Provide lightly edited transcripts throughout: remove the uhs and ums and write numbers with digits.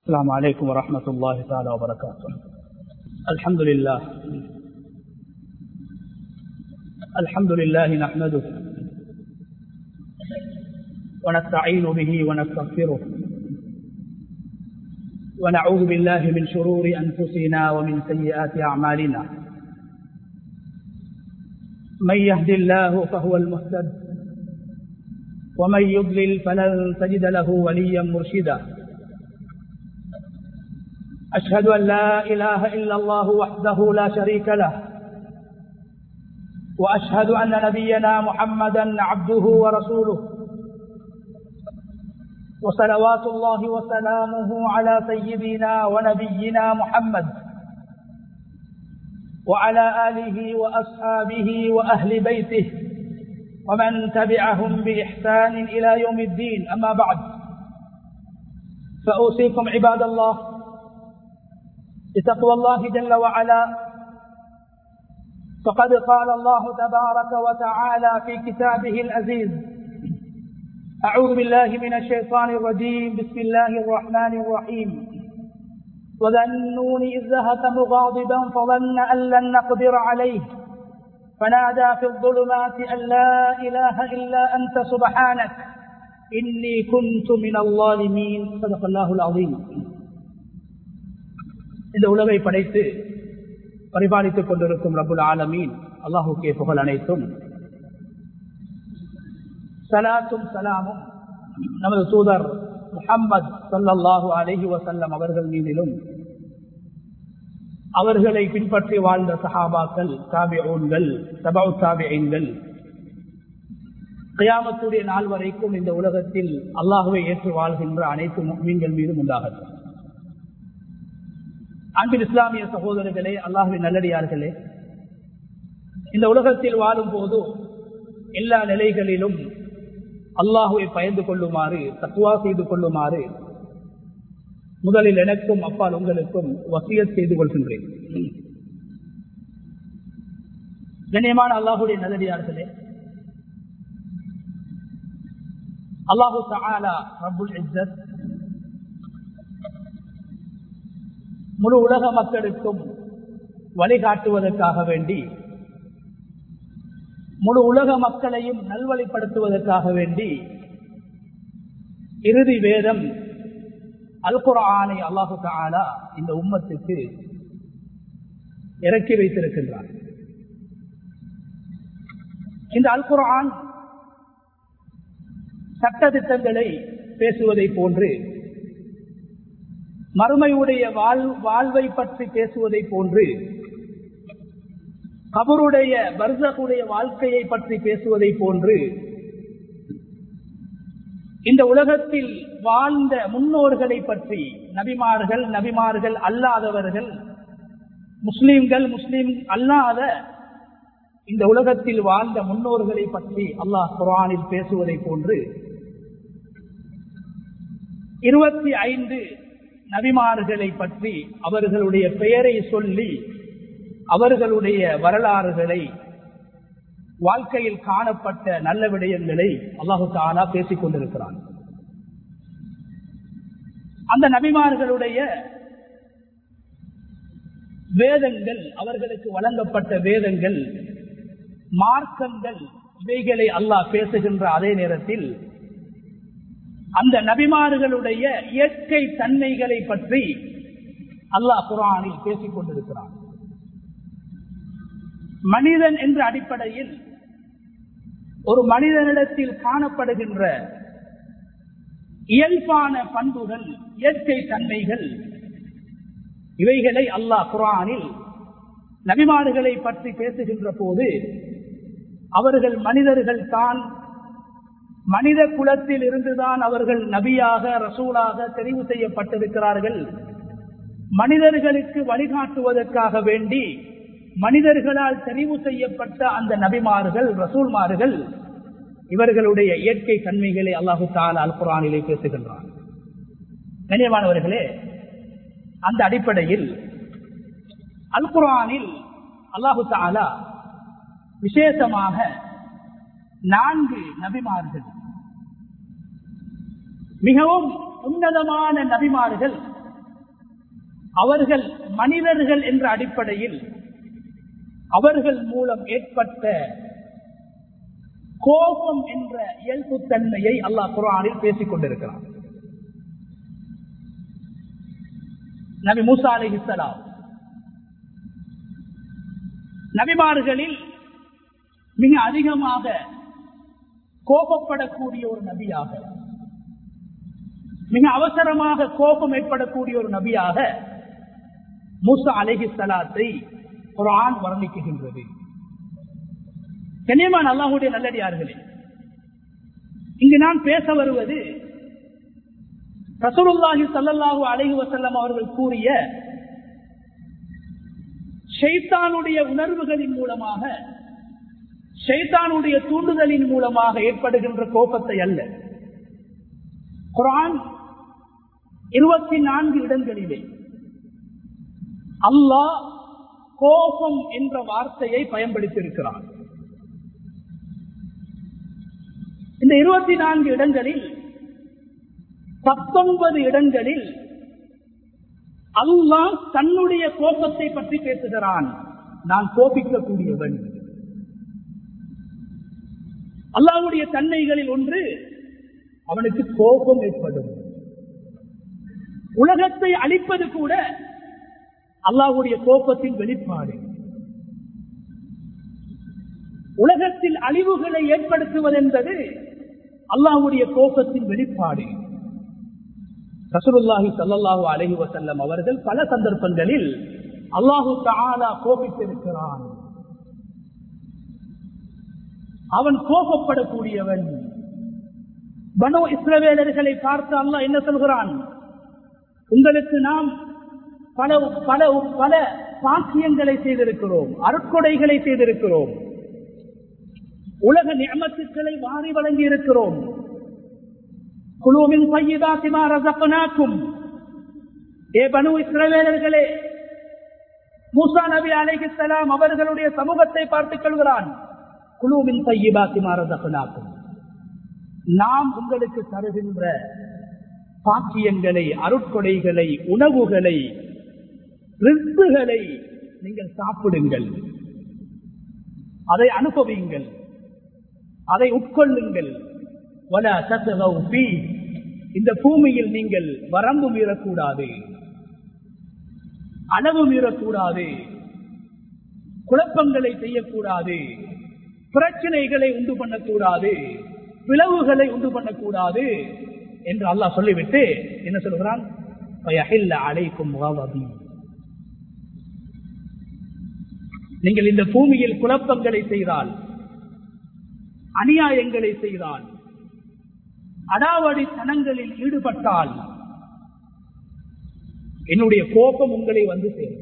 السلام عليكم ورحمة الله تعالى وبركاته. الحمد لله نحمده ونستعين به ونستغفره ونعوذ بالله من شرور أنفسنا ومن سيئات أعمالنا. من يهد الله فهو المهتد ومن يضلل فلن تجد له وليا مرشدا. أشهد أن لا إله إلا الله وحده لا شريك له وأشهد أن نبينا محمدا عبده ورسوله وصلوات الله وسلامه على سيدنا ونبينا محمد وعلى آله وأصحابه وأهل بيته ومن تبعهم بإحسان إلى يوم الدين. أما بعد، فأوصيكم عباد الله بتقوى الله جل وعلا، فقد قال الله تبارك وتعالى في كتابه العزيز: أعوذ بالله من الشيطان الرجيم، بسم الله الرحمن الرحيم. وذا النون إذ ذهب مغاضبا فظن أن لن نقدر عليه فنادى في الظلمات أن لا إله إلا أنت سبحانك إني كنت من الظالمين. صدق الله العظيم. இந்த உலகை படைத்து பரிபாலித்துக் கொண்டிருக்கும் ரப்புல் ஆலமீன் அல்லாஹுக்கே புகழ் அனைத்தும். ஸலாத்தும் ஸலாமும் நமது தூதர் முஹம்மது ஸல்லல்லாஹு அலைஹி வஸல்லம் அவர்கள் மீதிலும், அவர்களை பின்பற்றி வாழ்ந்த சஹாபாக்கள், தாபிஊன்கள், தபஉ தாபிஈன்கள், கியாமத்துடைய நாள் வரைக்கும் இந்த உலகத்தில் அல்லாஹ்வை ஏற்று வாழ்கின்ற அனைத்து முஃமின்கள் மீதும் உண்டாகட்டும். அன்பின் இஸ்லாமிய சகோதரர்களே, அல்லாஹ்வின் நல்லடியார்களே, இந்த உலகத்தில் வாழும் போது எல்லா நிலைகளிலும் அல்லாஹ்வை பயந்து கொள்ளுமாறு, தக்வா செய்து கொள்ளுமாறு முதலில் எனக்கும் அப்பால் உங்களுக்கும் வசியத் செய்து கொள்கின்றேன். கண்ணியமான அல்லாஹ்வுடைய நல்லடியார்களே, அல்லாஹு தஆலா ரப்புல் இஸ்ஸத் முழு உலக மக்களுக்கும் வழிகாட்டுவதற்காக வேண்டி, முழு உலக மக்களையும் நல்வழிப்படுத்துவதற்காக வேண்டி இறுதி வேதம் அல் குர்ஆனை அல்லாஹு தஆலா இந்த உம்மத்துக்கு இறக்கி வைத்திருக்கின்றார். இந்த அல் குர்ஆன் சட்டதிட்டங்களை பேசுவதை போன்று, மறுமையுடைய வாழ்வை பற்றி பேசுவதை போன்று, கபருடைய பர்ஸகுடைய வாழ்க்கையை பற்றி பேசுவதை போன்று, இந்த உலகத்தில் வாழ்ந்த முன்னோர்களை பற்றி, நபிமார்கள், நபிமார்கள் அல்லாதவர்கள், முஸ்லிம்கள், முஸ்லிம் அல்லாத இந்த உலகத்தில் வாழ்ந்த முன்னோர்களை பற்றி அல்லாஹ் குர்ஆனில் பேசுவதை போன்று 25 நபிமார்களை பற்றி அவர்களுடைய பெயரை சொல்லி அவர்களுடைய வரலாறுகளை, வாழ்க்கையில் காணப்பட்ட நல்ல விடயங்களை அல்லாஹு தஆலா பேசிக் கொண்டிருக்கிறான். அந்த நபிமார்களுடைய வேதங்கள், அவர்களுக்கு வழங்கப்பட்ட வேதங்கள், மார்க்கங்கள், இவைகளை அல்லாஹ் பேசுகின்ற அதே நேரத்தில் அந்த நபிமார்களுடைய இயற்கை தன்மைகளை பற்றி அல்லாஹ் குர்ஆனில் பேசிக் கொண்டிருக்கிறான். மனிதன் என்ற அடிப்படையில் ஒரு மனிதனிடத்தில் காணப்படுகின்ற இயல்பான பண்புகள், இயற்கை தன்மைகள், இவைகளை அல்லாஹ் குர்ஆனில் நபிமார்களை பற்றி பேசுகின்ற போது அவர்கள் மனிதர்கள் தான், மனித குலத்தில் இருந்துதான் அவர்கள் நபியாக, ரசூலாக தெரிவு செய்யப்பட்டிருக்கிறார்கள். மனிதர்களுக்கு வழிகாட்டுவதற்காக வேண்டி மனிதர்களால் தெரிவு செய்யப்பட்ட அந்த நபிமார்கள், ரசூல்மார்கள், இவர்களுடைய இயற்கை தன்மைகளை அல்லாஹு தஆலா அல் குர்ஆனிலே பேசுகின்றார். கண்ணியமானவர்களே, அந்த அடிப்படையில் அல் குர்ஆனில் அல்லாஹு தஆலா விசேஷமாக 4 நபிமார்கள், மிகவும் உன்னதமான நபிமார்கள், அவர்கள் மனிதர்கள் என்ற அடிப்படையில் அவர்கள் மூலம் ஏற்பட்ட கோபம் என்ற இயல்புத்தன்மையை அல்லாஹ் குர்ஆனில் பேசிக் கொண்டிருக்கிறார். நபி மூசா அலைஹிஸ்ஸலாம் நபிமார்களில் மிக அதிகமாக கோபப்படக்கூடிய ஒரு நபியாக, மிக அவசரமாக கோபம் ஏற்படக்கூடிய ஒரு நபியாக மூசா அலைஹிஸ்ஸலாத்தை குர்ஆன் வர்ணிக்குகின்றது. கண்ணியமான அல்லாஹ்வுடைய நல்லடியார்களே, இங்கு நான் பேச வருவது ரசூலுல்லாஹி ஸல்லல்லாஹு அலைஹி வஸல்லம் அவர்கள் கூறிய ஷைத்தானுடைய உணர்வுகளின் மூலமாக, ஷைத்தானுடைய தூண்டுதலின் மூலமாக ஏற்படுகின்ற கோபத்தை அல்ல. குர்ஆன் 24 இடங்களிலே அல்லாஹ் கோபம் என்ற வார்த்தையை பயன்படுத்தியிருக்கிறார். இந்த 24 இடங்களில் 19 இடங்களில் அல்லாஹ் தன்னுடைய கோபத்தை பற்றி பேசுகிறான். நான் கோபிக்கக்கூடியவன். அல்லாஹ்வுடைய தன்மைகளில் ஒன்று, அவனுக்கு கோபம் ஏற்படும். உலகத்தை அழிப்பது கூட அல்லாஹ்வுடைய கோபத்தின் வெளிப்பாடு. உலகத்தில் அழிவுகளை ஏற்படுத்துவது என்பது அல்லாஹ்வுடைய கோபத்தின் வெளிப்பாடு. ரசூலுல்லாஹி ஸல்லல்லாஹு அலைஹி வஸல்லம் அவர்கள் பல சந்தர்ப்பங்களில் அல்லாஹு தஆலா கோபித்திருக்கிறான். அவன் கோபப்படக்கூடியவன். பனு இஸ்ரவேலர்களை பார்த்து அல்லாஹ் என்ன சொல்கிறான்? உங்களுக்கு நாம் பல பல பல பாக்கியங்களை செய்திருக்கிறோம், அருட்கொடைகளை செய்திருக்கிறோம், உலக நிஅமத்துக்களை வாரி வழங்கி இருக்கிறோம். குலூ மின் தையிபாத்தி மா ரஸக்னாக்கும். ஏ பனு இஸ்ரவேலர்களே, மூசா நபி அலைஹிஸ்ஸலாம் அவர்களுடைய சமூகத்தை பார்த்துக் கொள்கிறான். குலூ மின் தையிபாத்தி மா ரஸக்னாக்கும். நாம் உங்களுக்கு தருகின்ற பாக்கியங்களை, அருட்கொடைகளை, உணவுகளை, ரிஸ்குகளை நீங்கள் சாப்பிடுங்கள், அதை அனுபவியுங்கள், அதை உட்கொள்ளுங்கள். வலா தத்கவ் ஃபீ. இந்த பூமியில் நீங்கள் வரம்பு மீறக்கூடாது, அளவு மீறக்கூடாது, குழப்பங்களை செய்யக்கூடாது, பிரச்சனைகளை உண்டு பண்ணக்கூடாது, பிளவுகளை உண்டு பண்ணக்கூடாது என்று அல்லாஹ் சொல்லிவிட்டு என்ன சொல்கிறான்? ஃபயஹில்ல அலைக்கும் கதபி. நீங்கள் இந்த பூமியில் குழப்பங்களை செய்தால், அநியாயங்களை செய்தால், அடாவடித்தனங்களில் ஈடுபட்டால் என்னுடைய கோபம் உங்களை வந்து சேரும்.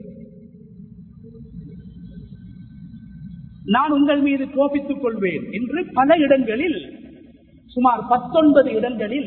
நான் உங்கள் மீது கோபித்துக் கொள்வேன் என்று பல இடங்களில், சுமார் 19 இடங்களில்,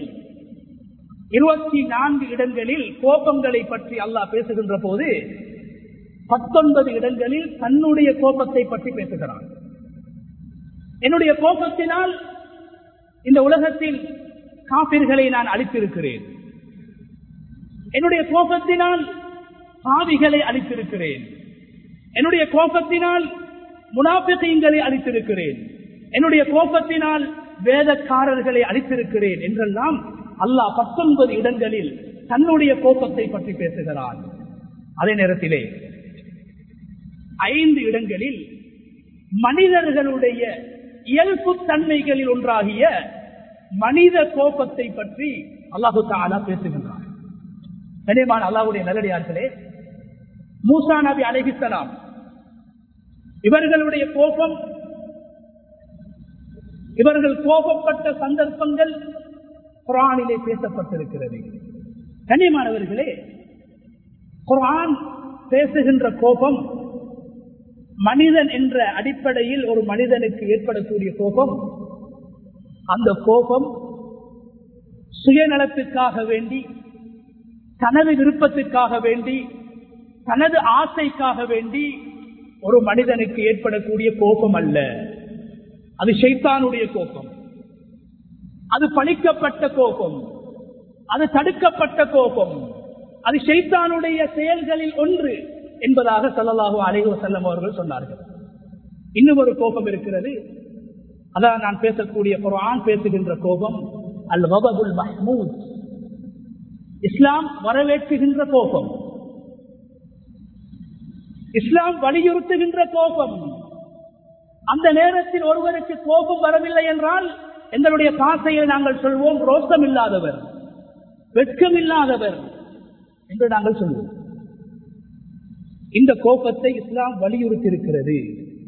24 இடங்களில் கோபங்களை பற்றி அல்லாஹ் பேசுகின்ற போது 19 இடங்களில் தன்னுடைய கோபத்தை பற்றி பேசுகிறான். என்னுடைய கோபத்தினால் இந்த உலகத்தில் காபிர்களை நான் அழித்திருக்கிறேன், என்னுடைய கோபத்தினால் பாவிகளை அழித்திருக்கிறேன், என்னுடைய கோபத்தினால் முனாஃபிகீன்களை அழித்திருக்கிறேன், என்னுடைய கோபத்தினால் வேதக்காரர்களை அழித்திருக்கிறேன் என்றெல்லாம் அல்லாஹ் 19 இடங்களில் தன்னுடைய கோபத்தை பற்றி பேசுகிறான். அதே நேரத்திலே 5 இடங்களில் மனிதர்களுடைய இயல்பு தன்மைகளில் ஒன்றாகிய மனித கோபத்தை பற்றி அல்லாஹு தஆலா பேசுகின்றார். கண்ணியமான அல்லாஹ்வுடைய நல்லடியார்களே, மூசா நபி அலைஹிஸ்ஸலாம் இவர்களுடைய கோபம், இவர்கள் கோபப்பட்ட சந்தர்ப்பங்கள் குர்ஆனிலே பேசப்பட்டிருக்கிறது. கண்ணியமானவர்களே, குர்ஆன் பேசுகின்ற கோபம் மனிதன் என்ற அடிப்படையில் ஒரு மனிதனுக்கு ஏற்படக்கூடிய கோபம், அந்த கோபம் சுயநலத்துக்காக வேண்டி, தனது விருப்பத்துக்காக வேண்டி, தனது ஆசைக்காக வேண்டி ஒரு மனிதனுக்கு ஏற்படக்கூடிய கோபம் அல்ல. அது ஷைத்தானுடைய கோபம், அது பழிக்கப்பட்ட கோபம், அது தடுக்கப்பட்ட கோபம், அது ஷைத்தானுடைய செயல்களில் ஒன்று என்பதாக ஸல்லல்லாஹு அலைஹி வஸல்லம் அவர்கள் சொன்னார்கள். இன்னும் ஒரு கோபம் இருக்கிறது, அதான் நான் பேசக்கூடிய குர்ஆன் பேசுகின்ற கோபம், அல் கதபுல் மஹ்மூத், இஸ்லாம் வரவேற்றுகின்ற கோபம், இஸ்லாம் வலியுறுத்துகின்ற கோபம். அந்த நேரத்தில் ஒருவருக்கு கோபம் வரவில்லை என்றால் எங்களுடைய பாசையில் நாங்கள் சொல்வோம் ரோஷம் இல்லாதவர், வெட்கம் இல்லாதவர் என்று நாங்கள் சொல்வோம். இந்த கோபத்தை இஸ்லாம் வலியுறுத்தி இருக்கிறது.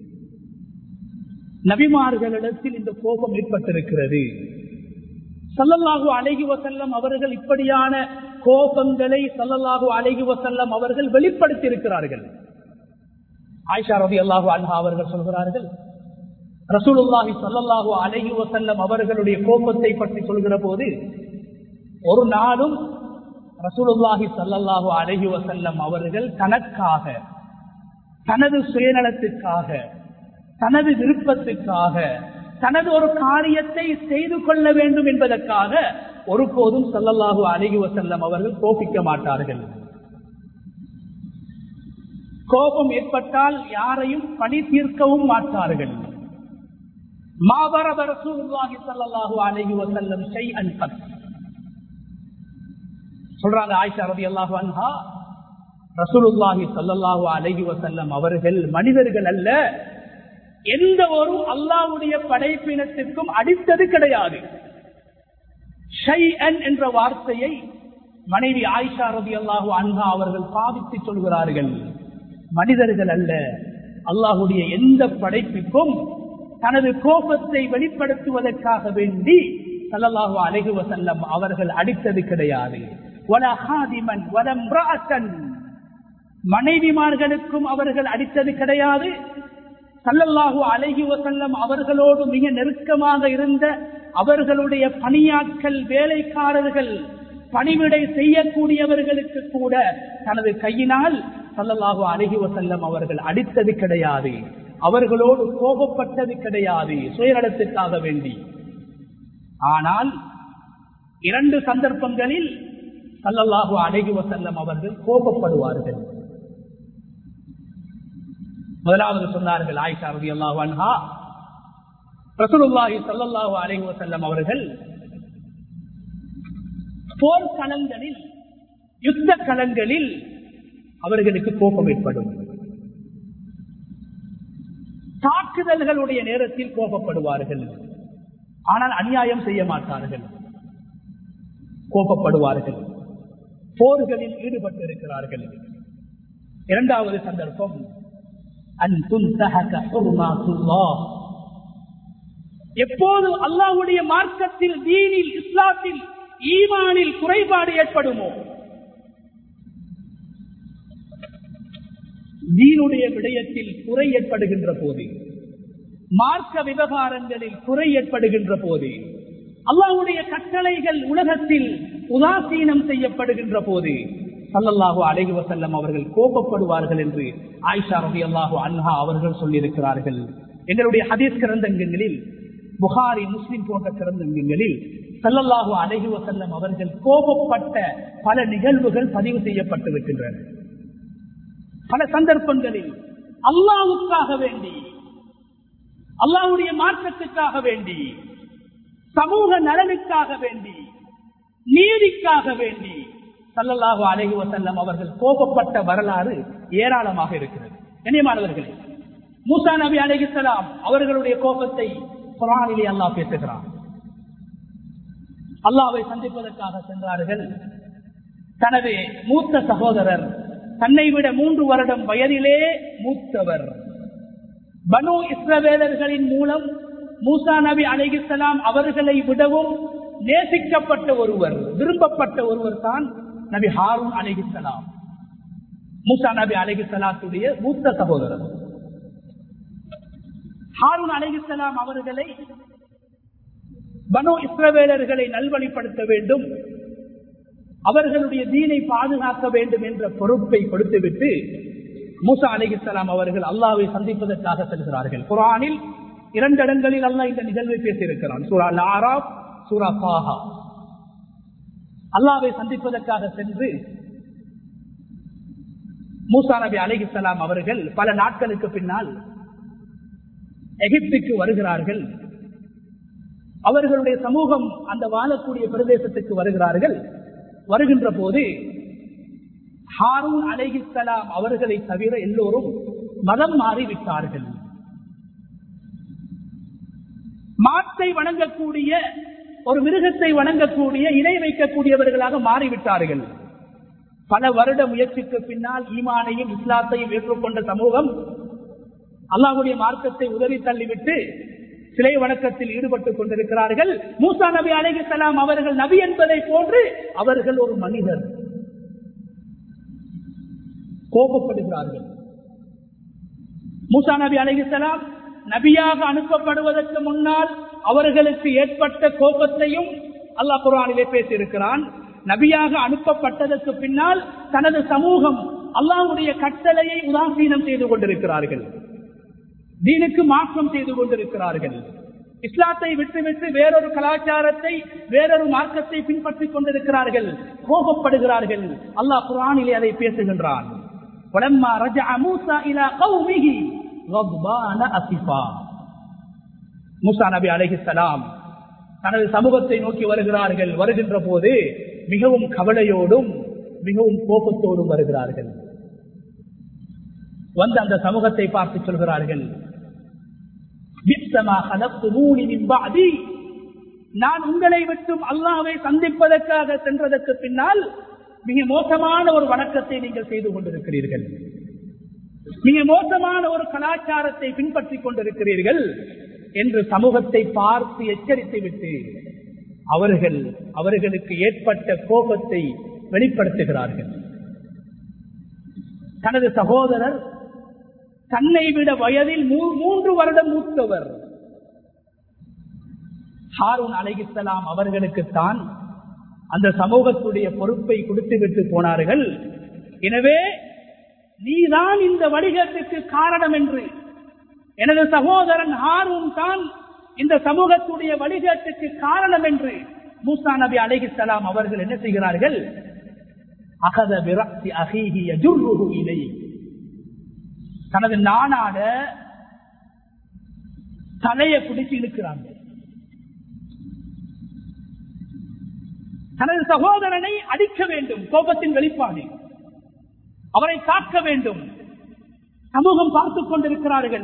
நபிமார்களிடத்தில் இந்த கோபம் ஏற்பட்டிருக்கிறது. ஸல்லல்லாஹு அலைஹி வஸல்லம் அவர்கள் இப்படியான கோபங்களை ஸல்லல்லாஹு அலைஹி வஸல்லம் அவர்கள் வெளிப்படுத்தி இருக்கிறார்கள். ஆயிஷா ரலியல்லாஹு அன்ஹா அவர்கள் சொல்கிறார்கள், ரசூலுல்லாஹி ஸல்லல்லாஹு அலைஹி வஸல்லம் அவர்களுடைய கோபத்தை பற்றி சொல்கிற போது, ஒரு நாளும் ரசூலுல்லாஹி ஸல்லல்லாஹு அலைஹி வஸல்லம் அவர்கள் தனக்காக, தனது சுயநலத்துக்காக, தனது விருப்பத்துக்காக, தனது ஒரு காரியத்தை செய்து கொள்ள வேண்டும் என்பதற்காக ஒருபோதும் ஸல்லல்லாஹு அலைஹி வஸல்லம் அவர்கள் கோபிக்க மாட்டார்கள். கோபம் ஏற்பட்டால் யாரையும் பழி தீர்க்கவும் மாட்டார்கள். மாபரப ரசூலுல்லாஹி ஸல்லல்லாஹு அலைஹி வஸல்லம் ஷைஅன் கத். சொல்றாங்க ஆயிஷா ரலியல்லாஹு அன்ஹா, ரசூலுல்லாஹி ஸல்லல்லாஹு அலைஹி வஸல்லம் அவர்கள் மனிதர்கள் அல்ல, எந்த ஒரு அல்லாஹ்வுடைய படைப்பினத்திற்கும் அடித்தது கிடையாது. ஷைஅன் என்ற வார்த்தையை மனைவி ஆயிஷா ரலியல்லாஹு அன்ஹா அவர்கள் பாவித்து சொல்கிறார்கள். மனிதர்கள் அல்ல, அல்லாஹ்வுடைய எந்த படைப்புக்கும் தனது கோபத்தை வெளிப்படுத்துவதற்காக வேண்டி ஸல்லல்லாஹு அலைஹி வஸல்லம் அவர்கள் அடித்தது கிடையாது. வலா ஹாதிமன் வலா இம்ரஅத்தன், மனைவிமார்களுக்கும் அவர்கள் அடித்தது கிடையாது. ஸல்லல்லாஹு அலைஹி வஸல்லம் அவர்களோடு மிக நெருக்கமாக இருந்த அவர்களுடைய பணியாட்கள், வேலைக்காரர்கள், பணிவிடை செய்யக்கூடியவர்களுக்கு கூட தனது கையினால் ஸல்லல்லாஹு அலைஹி வஸல்லம் அவர்கள் அடித்தது கிடையாது. அவர்களோடு கோபப்பட்டது கிடையாது சுயநலத்துக்காக வேண்டி. ஆனால் 2 சந்தர்ப்பங்களில் ஸல்லல்லாஹு அலைஹி வஸல்லம் அவர்கள் கோபப்படுவார்கள். முதலாவது சொன்னார்கள் ஆயிஷா ரலியல்லாஹு அன்ஹா, ரசூலுல்லாஹி ஸல்லல்லாஹு அலைஹி வஸல்லம் அவர்கள் போர்க்களங்களில், யுத்த களங்களில் அவர்களுக்கு கோபம் ஏற்படும். தாக்குதல்களுடைய நேரத்தில் கோபப்படுவார்கள், ஆனால் அநியாயம் செய்ய மாட்டார்கள், கோபப்படுவார்கள். போர்களில் ஈடுபட்டு இருக்கிறார்கள். 2வது சந்தர்ப்பம், எப்போது அல்லாஹ்வுடைய மார்க்கத்தில், தீனில், இஸ்லாத்தில், ஈமானில் குறைபாடு ஏற்படுமோ, தீனுடைய விடயத்தில் குறை ஏற்படுகின்ற போது, மார்க்க விவகாரங்களில் குறை ஏற்படுகின்ற போது, அல்லாஹ்வுடைய கட்டளைகள் உலகத்தில் உதாசீனம் செய்யப்படுகின்ற போது ஸல்லல்லாஹு அலைஹி வஸல்லம் அவர்கள் கோபப்படுவார்கள் என்று ஆயிஷா ரலியல்லாஹு அன்ஹா அவர்கள் சொல்லியிருக்கிறார்கள். எங்களுடைய ஹதீஸ் கிரந்தங்களில், புகாரி, முஸ்லிம் போன்ற கிரந்தங்களில் ஸல்லல்லாஹு அலைஹி வஸல்லம் அவர்கள் கோபப்பட்ட பல நிகழ்வுகள் பதிவு செய்யப்பட்டிருக்கின்றன. பல சந்தர்ப்பங்களில் அல்லாஹ்வுக்காக வேண்டி, அல்லாஹ்வுடைய மார்க்கத்துக்காக வேண்டி, சமூக நலனுக்காக வேண்டி, நீதிக்காக வேண்டி ஸல்லல்லாஹு அலைஹி வஸல்லம் அவர்கள் கோபப்பட்ட வரலாறு ஏராளமாக இருக்கிறது. கண்ணியமானவர்களே, மூசா நபி அலைஹிஸ்ஸலாம் அவர்களுடைய கோபத்தை குர்ஆனிலே அல்லாஹ் பேசுகிறார். அல்லாஹ்வை சந்திப்பதற்காக சென்றார்கள். தனது மூத்த சகோதரர், தன்னை விட 3 வருடம் வயதிலே மூத்தவர், பனு இஸ்ரவேலர்களின் மூலம் மூசா நபி அலைஹிஸ்ஸலாம் அவர்களை விடவும் நேசிக்கப்பட்ட ஒருவர், விரும்பப்பட்ட ஒருவர் தான் நபி ஹாரூன் அலைஹிஸ்ஸலாம். மூசா நபி அலைஹிஸ்ஸலாத்துடைய மூத்த சகோதரர் ஹாரூன் அலைஹிஸ்ஸலாம் அவர்களை, பனு இஸ்ரவேலர்களை நல்வழிப்படுத்த வேண்டும், அவர்களுடைய தீனை பாதுகாக்க வேண்டும் என்ற பொறுப்பை கொடுத்துவிட்டு மூசா அலைஹிஸ்ஸலாம் அவர்கள் அல்லாஹ்வை சந்திப்பதற்காக செல்கிறார்கள். குர்ஆனில் 2 இடங்களில் அல்லாஹ் இந்த நிகழ்வை பேசியிருக்கிறான். சூரா அல்-அராஃப், சூரா தாஹா. அல்லாஹ்வை சந்திப்பதற்காக சென்று மூசா நபி அலைஹிஸ்ஸலாம் அவர்கள் பல நாட்களுக்கு பின்னால் எகிப்துக்கு வருகிறார்கள். அவர்களுடைய சமூகம் அந்த வாழக்கூடிய பிரதேசத்துக்கு வருகிறார்கள். வருகின்ற போது ஹாரூன் அலைஹிஸ்ஸலாம் அவர்களை தவிர எல்லோரும் மதம் மாறிவிட்டார்கள். மாட்டை வணங்கக்கூடிய, ஒரு மிருகத்தை வணங்கக்கூடிய, இணை வைக்கக்கூடியவர்களாக மாறிவிட்டார்கள். பல வருட முயற்சிக்கு பின்னால் ஈமானையும் இஸ்லாத்தையும் ஏற்றுக்கொண்ட சமூகம் அல்லாஹ்வுடைய மார்க்கத்தை உதறி தள்ளிவிட்டு சிலை வணக்கத்தில் ஈடுபட்டுக் கொண்டிருக்கிறார்கள். மூசா நபி அலைஹிஸ்ஸலாம் அவர்கள் நபி என்பதை போன்று அவர்கள் ஒரு மனிதர். கோபப்படுகிறார்கள். மூசா நபி அலைஹிஸ்ஸலாம் நபியாக அனுப்பப்படுவதற்கு முன்னால் அவர்களுக்கு ஏற்பட்ட கோபத்தையும் அல்லாஹ் குர்ஆனிலே பேசியிருக்கிறான். நபியாக அனுப்பப்பட்டதற்கு பின்னால் தனது சமூகம் அல்லாஹ்வுடைய கட்டளையை உதாசீனம் செய்து கொண்டிருக்கிறார்கள். தீனுக்கு மாற்றம் செய்து கொண்டிருக்கிறார்கள். இஸ்லாத்தை விட்டுவிட்டு வேறொரு கலாச்சாரத்தை, வேறொரு மார்க்கத்தை பின்பற்றிக் கொண்டிருக்கிறார்கள். கோபப்படுகிறார்கள். அல்லாஹ் குர்ஆனிலே அதை பேசுகின்றான். வலம்மா ரஜஅ மூஸா இலா கௌமிஹி கத்பான அஸிஃபா. மூசா நபி அலைஹிஸ்ஸலாம் தனது சமூகத்தை நோக்கி வருகிறார்கள். வருகின்ற போது மிகவும் கவலையோடும் மிகவும் கோபத்தோடும் வருகிறார்கள். வந்து அந்த சமூகத்தை பார்த்து சொல்கிறார்கள், நான் உங்களை விட்டும் அல்லாஹ்வை சந்திப்பதற்காக சென்றதற்கு பின்னால் மிக மோசமான ஒரு வணக்கத்தை நீங்கள் செய்து கொண்டிருக்கிறீர்கள். மிக மோசமான ஒரு கலாச்சாரத்தை பின்பற்றிக் கொண்டிருக்கிறீர்கள் என்று சமூகத்தை பார்த்து எச்சரித்து விட்டு அவர்களுக்கு ஏற்பட்ட கோபத்தை வெளிப்படுத்துகிறார்கள். தனது சகோதரர் தன்னை விட வயதில் 3 வருடம் மூத்தவர் ஹாரூன் அலைஹிஸ்ஸலாம் அவர்களுக்குத்தான் அந்த சமூகத்துடைய பொறுப்பை கொடுத்துவிட்டு போனார்கள். எனவே நீதான் இந்த வழிகேட்டுக்கு காரணம் என்று, எனது சகோதரன் ஹாரூன் தான் இந்த சமூகத்துடைய வழிகேட்டுக்கு காரணம் என்று மூசா நபி அலைஹிஸ்ஸலாம் அவர்கள் என்ன செய்கிறார்கள்? அகத பிரக்தி அஹீஹி யஜுர்ருஹு இலை, தனது நானாட தலையை பிடிச்சு இழுக்கிறாங்க. தனது சகோதரனை அடிக்க வேண்டும், கோபத்தின் வெளிப்பாடு, அவரை காக்க வேண்டும். சமூகம் பார்த்துக் கொண்டிருக்கிறார்கள்.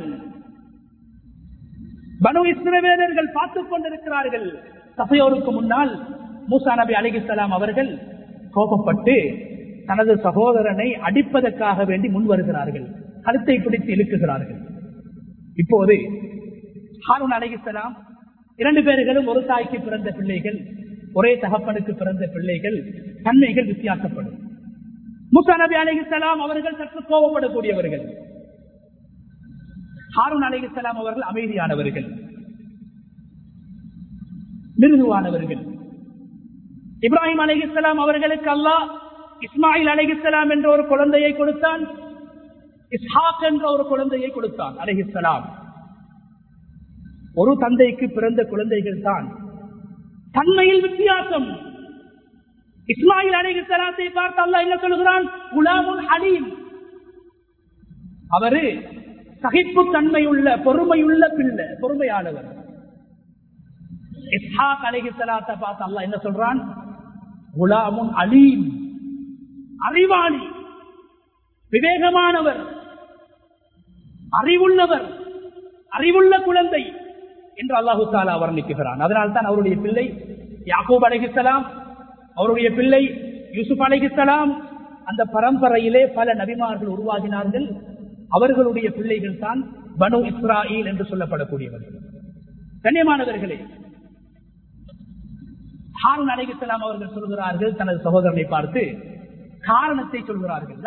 பனு இஸ்ரவேலர்கள் பார்த்துக் கொண்டிருக்கிறார்கள். சபையோருக்கு முன்னால் மூசா நபி அலைஹிஸ்ஸலாம் அவர்கள் கோபப்பட்டு தனது சகோதரனை அடிப்பதற்காக வேண்டி முன் வருகிறார்கள். கழுத்தை பிடித்து இழுக்குகிறார்கள். இப்போது ஹாரூன் அலைஹிஸ்ஸலாம் 2 பேர்களும் ஒரு தாய்க்கு பிறந்த பிள்ளைகள், ஒரே தகப்பனுக்கு பிறந்த பிள்ளைகள், தன்மைகள் வித்தியாசப்படும். மூசா நபி அலைஹிஸ்ஸலாம் அவர்கள் சற்று கோபப்படக்கூடியவர்கள், ஹாரூன் அலைஹிஸ்ஸலாம் அவர்கள் அமைதியானவர்கள், மிருதுவானவர்கள். இப்ராஹிம் அலைஹிஸ்ஸலாம் அவர்களுக்கு அல்லாஹ் இஸ்மாயில் அலைஹிஸ்ஸலாம் என்ற ஒரு குழந்தையை கொடுத்தான், இஸ்ஹாக் என்ற ஒரு குழந்தையை கொடுத்தான் அலைஹிஸ்ஸலாம். ஒரு தந்தைக்கு பிறந்த குழந்தைகள் தான். தன்மையில் வித்தியாசம். இஸ்மாயில் அலைஹிஸ்ஸலாத்தை பார்த்து அல்லாஹ் என்ன சொல்கிறான்? குலாமுன் ஹலீம், அவரு சகிப்பு தன்மையுள்ள பொறுமையுள்ள பிள்ளை, பொறுமையானவர். இஸ்ஹாக் அலைஹிஸ்ஸலாத்தை பார்த்து அல்லாஹ் என்ன சொல்றான்? குலாமுன் அலீம், அறிவாளி, விவேகமானவர், அறிவுள்ளவர், அறிவுள்ள குழந்தை என்று அல்லாஹு தஆலா வர்ணிக்கிறான். அதனால்தான் அவருடைய பிள்ளை யாக்கூப் அலைஹிஸ்ஸலாம், அவருடைய பிள்ளை யூசுப் அலைஹிஸ்ஸலாம், அந்த பரம்பரையிலே பல நபிமார்கள் உருவாகினார்கள். அவர்களுடைய பிள்ளைகள் தான் பனு இஸ்ராயீல் என்று சொல்லப்படக்கூடியவர்கள். கண்ணியமானவர்களே, ஹாரூன் அலைஹிஸ்ஸலாம் அவர்கள் சொல்கிறார்கள், தனது சகோதரனை பார்த்து காரணத்தை சொல்கிறார்கள்.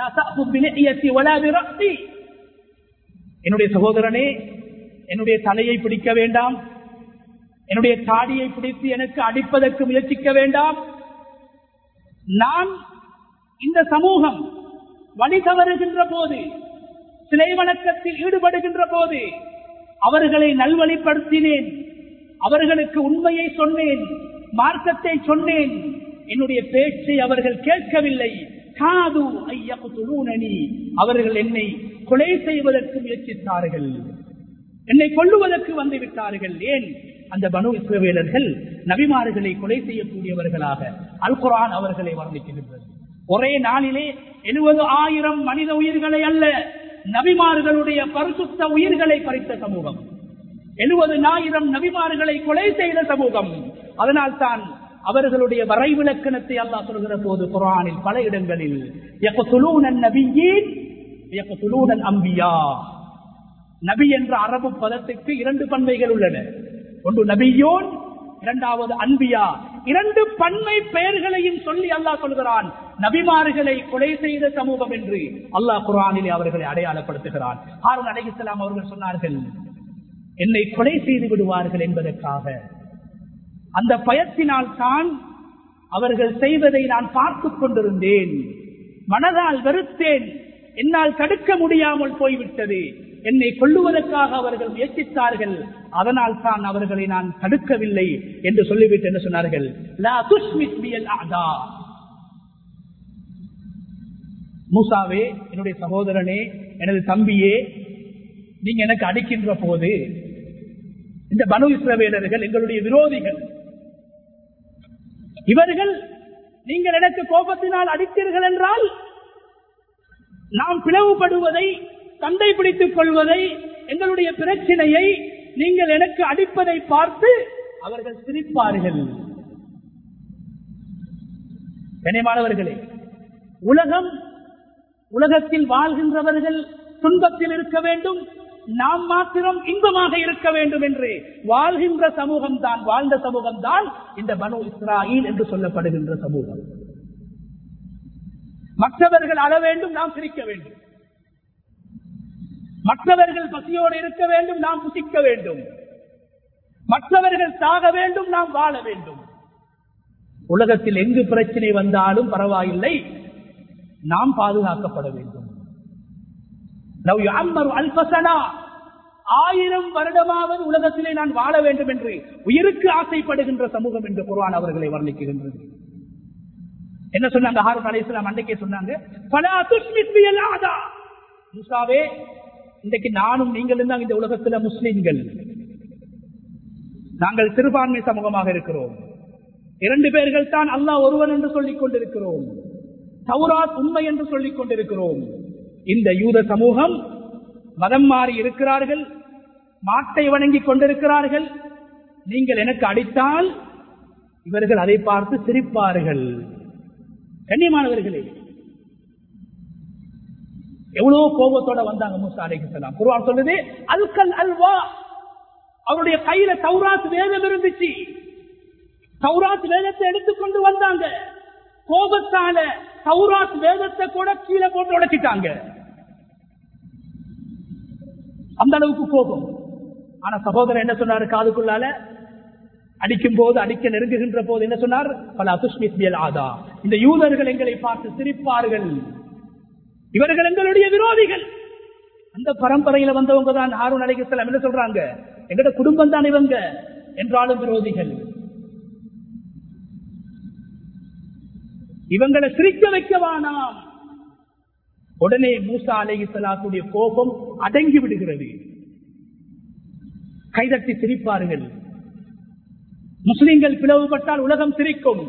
என்னுடைய சகோதரனே, என்னுடைய தலையை பிடிக்க வேண்டாம், என்னுடைய தாடியை பிடித்து எனக்கு அடிப்பதற்கு முயற்சிக்க வேண்டாம். நான் இந்த சமூகம் வழி தவறுகின்ற போது, சிலை வணக்கத்தில் ஈடுபடுகின்ற போது அவர்களை நல்வழிப்படுத்தினேன், அவர்களுக்கு உண்மையை சொன்னேன், மார்க்கத்தை சொன்னேன். என்னுடைய பேச்சை அவர்கள் கேட்கவில்லை. காது ஐயக்துலூனனி, அவர்கள் என்னை கொலை செய்வதற்கு முயற்சித்தார்கள், என்னை கொல்லுவதற்கு வந்து விட்டார்கள். ஏன்? அந்த பனு இஸ்ரவேலர்கள் நபிமார்களை கொலை செய்யக்கூடியவர்களாக அல் குர்ஆன் அவர்களை வர்ணிக்கின்றது. ஒரே நாளிலே 70,000 மனித உயிர்களை அல்ல, நபிமார்களுடைய பரிசுத்த உயிர்களை பறித்த சமூகம், 70,000 நபிமார்களை கொலை செய்த சமூகம். அதனால் தான் அவர்களுடைய வரைவிலக்கணத்தை அல்லாஹ் சொல்கிற போது குர்ஆனில் பல இடங்களில் யக்துலூனன் நபியீன் யக்துலூனல் அம்பியா, நபி என்ற அரபு பதத்துக்கு 2 பன்மைகள் உள்ளன. ஒன்று நபியோன், இரண்டாவது அன்பியா. 2 பன்மை பெயர்களையும் சொல்லி அல்லாஹ் சொல்கிறான் நபிமார்களை கொலை செய்த சமூகம் என்று அல்லாஹ் குர்ஆனிலே அவர்களை அடையாளப்படுத்துகிறான். ஹாரூன் அலைஹிஸ்ஸலாம் அவர்கள் சொன்னார்கள், என்னை கொலை செய்து விடுவார்கள் என்பதற்காக அந்த பயத்தினால் தான் அவர்கள் செய்வதை நான் பார்த்துக் கொண்டிருந்தேன், மனதால் வெறுத்தேன், என்னால் தடுக்க முடியாமல் போய்விட்டது, என்னை கொல்லுவதற்காக அவர்கள் முயற்சித்தார்கள், அதனால் தான் அவர்களை நான் தடுக்கவில்லை என்று சொல்லிவிட்டு என்ன சொன்னார்கள், லா துஷ்மித் பியல் அஅதா. மூசாவே, என்னுடைய சகோதரனே, எனது தம்பியே, நீங்க எனக்கு அடிக்கின்ற போது இந்த பனு இஸ்ரவேலர்கள் எங்களுடைய விரோதிகள், இவர்கள் நீங்கள் எனக்கு கோபத்தினால் அடித்தீர்கள் என்றால் நாம் பிளவுபடுவதை, சண்டை பிடித்துக் கொள்வதை, எங்களுடைய பிரச்சனையை நீங்கள் எனக்கு அடிப்பதை பார்த்து அவர்கள் சிரிப்பார்கள். கண்ணியமானவர்களே, உலகத்தில் வாழ்கின்றவர்கள் துன்பத்தில் இருக்க வேண்டும், நாம் மாத்திரம் இன்பமாக இருக்க வேண்டும் என்று வாழ்கின்ற சமூகம் தான், வாழ்ந்த சமூகம் தான் இந்த பனு இஸ்ராயீல் என்று சொல்லப்படுகின்ற சமூகம். மற்றவர்கள் அழ வேண்டும், நாம் சிரிக்க வேண்டும். மற்றவர்கள் பசியோடு இருக்க வேண்டும், நாம் புசிக்க வேண்டும். மற்றவர்கள் சாக வேண்டும், நாம் வாழ வேண்டும். உலகத்தில் எங்கு பிரச்சனை வந்தாலும் பரவாயில்லை, நாம் பாதுகாக்கப்பட வேண்டும். 1000 வருடமாவது உலகத்திலே நான் வாழ வேண்டும் என்று உயிருக்கு ஆசைப்படுகின்ற சமூகம் என்று குர்ஆன் அவர்களை வர்ணிக்கின்றது. என்ன சொன்னாங்க ஹாரூன் அலைஹிஸ்ஸலாம்? அன்றைக்கே சொன்னாங்க, ஃபலா துஷ்மித் பியல் அஅதா. மூசாவே, இன்றைக்கு நானும் நீங்களும் தான் இந்த உலகத்தில் முஸ்லிம்கள், நாங்கள் சிறுபான்மை சமூகமாக இருக்கிறோம். 2 பேர்கள் தான் அல்லாஹ் ஒருவன் என்று சொல்லிக் கொண்டிருக்கிறோம், தௌராத் உண்மை என்று சொல்லிக் கொண்டிருக்கிறோம். இந்த யூத சமூகம் மதம் மாறி இருக்கிறார்கள், மாட்டை வணங்கி கொண்டிருக்கிறார்கள். நீங்கள் எனக்கு அடித்தால் இவர்கள் அதை பார்த்து சிரிப்பார்கள். கண்ணியமானவர்களே, எவ்வளவு கோபத்தோட வந்தாங்க மூசா அலைஹிஸ்ஸலாம். குர்ஆன் சொல்லுது, அல்கல் அல்வா, அவருடைய கையில தௌராத் வேதம் இருந்துச்சு, தௌராத் வேதத்தை எடுத்துக்கொண்டு வந்தாங்க. கோபத்தால தௌராத் வேதத்தை கூட கீழே போட்டு உடைச்சிட்டாங்க, அந்த அளவுக்கு கோபம். ஆனா சகோதரர் என்ன சொன்னாரு? காதுக்குள்ளால அடிக்கும் போது, அடிக்க நெருங்குகின்ற போது என்ன சொன்னார்? பல துஷ்மித் பியல் அஅதா, இந்த யூதர்கள் எங்களை பார்த்து சிரிப்பார்கள், இவர்கள் எங்களுடைய விரோதிகள். அந்த பரம்பரையில வந்தவங்க தான் ஹாரூன் அலைஹிஸ்ஸலாம். என்ன சொல்றாங்க? எங்கட குடும்பம் தான் இவங்க, என்றாலும் விரோதிகள். இவங்களை சிரிக்க வைக்கவானாம். உடனே மூசா அலைஹிஸ்ஸலாத்துடைய கோபம் அடங்கி விடுகிறது, கைதட்டி சிரிப்பார்கள். முஸ்லிம்கள் பிளவுபட்டால் உலகம் சிரிக்கும்,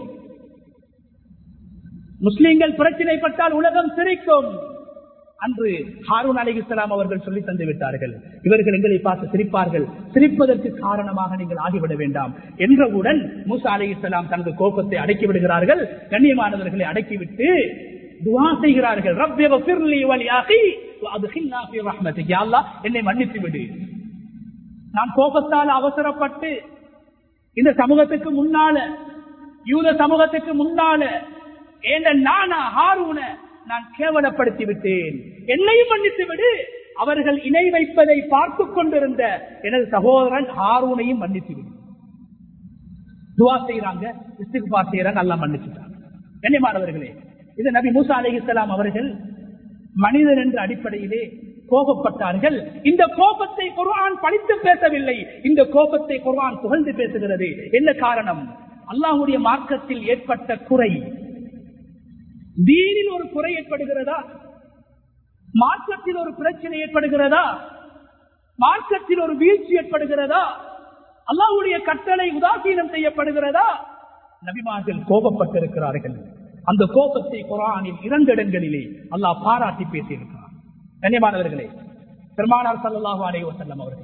முஸ்லிம்கள் பிரச்சினைப்பட்டால் உலகம் சிரிக்கும். அன்று ஹாரூன் அலைஹிஸ்ஸலாம் அவர்கள் சொல்லி தந்து விட்டார்கள், இவர்கள் எங்களை பார்த்து சிரிப்பார்கள், சிரிப்பதற்கு காரணமாக நீங்கள் ஆகிவிட வேண்டாம் என்றவுடன் மூசா அலைஹிஸ்ஸலாம் தனது கோபத்தை அடக்கி விடுகிறார்கள். கண்ணியமானவர்களை அடக்கிவிட்டு துஆ செய்கிறார்கள், ரப்பி ஃபிர்லி வலி அகி வஅத்கில்னா ஃபீ ரஹ்மதிக், யா அல்லாஹ் என்னை மன்னித்து விடு. நான் கோபத்தால் அவசரப்பட்டு இந்த சமூகத்துக்கு முன்னால, யூத சமூகத்துக்கு முன்னால ஏண்ட நானா ஹாரூன நான் கேவலப்படுத்தி விட்டேன், என்னையும் மன்னித்து விடு. அவர்கள் இணை வைப்பதை பார்த்துக் கொண்டிருந்த எனது சகோதரன் ஹாரூனையும் மன்னித்து விடு. துஆ செய்யறாங்க, இஸ்திக்பார் செய்யறாங்க, அல்லாஹ் மன்னிச்சுட்டாங்க. கண்ணியமானவர்களே, இது நபி மூசா அலைஹிஸ்ஸலாம் அவர்கள் மனிதன் என்ற அடிப்படையிலே கோபப்பட்டார்கள். இந்த கோபத்தை குர்ஆன் பழித்து பேசவில்லை, இந்த கோபத்தை குர்ஆன் புகழ்ந்து பேசுகிறது. என்ன காரணம்? அல்லாஹ்வுடைய மார்க்கத்தில் ஏற்பட்ட குறை, தீனில் ஒரு குறை ஏற்படுகிறதா, மார்க்கத்தில் ஒரு பிரச்சனை ஏற்படுகிறதா, மார்க்கத்தில் ஒரு வீழ்ச்சி ஏற்படுகிறதா, அல்லாஹ்வுடைய கட்டளை உதாசீனம் செய்யப்படுகிறதா, நபிமார்கள் கோபப்பட்டிருக்கிறார்கள். அந்த கோபத்தை குர்ஆனில் 2 இடங்களிலே அல்லாஹ் பாராட்டி பேசியிருக்கிறார். கண்ணியமானவர்களே, பெருமானார் ஸல்லல்லாஹு அலைஹி வஸல்லம் அவர்கள்,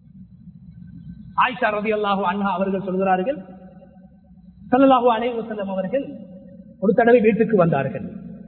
ஆயிஷா ரலியல்லாஹு அன்ஹா அவர்கள் சொல்கிறார்கள், ஸல்லல்லாஹு அலைஹி வஸல்லம் அவர்கள் ஒரு தடவை வீட்டுக்கு வந்தார்கள்.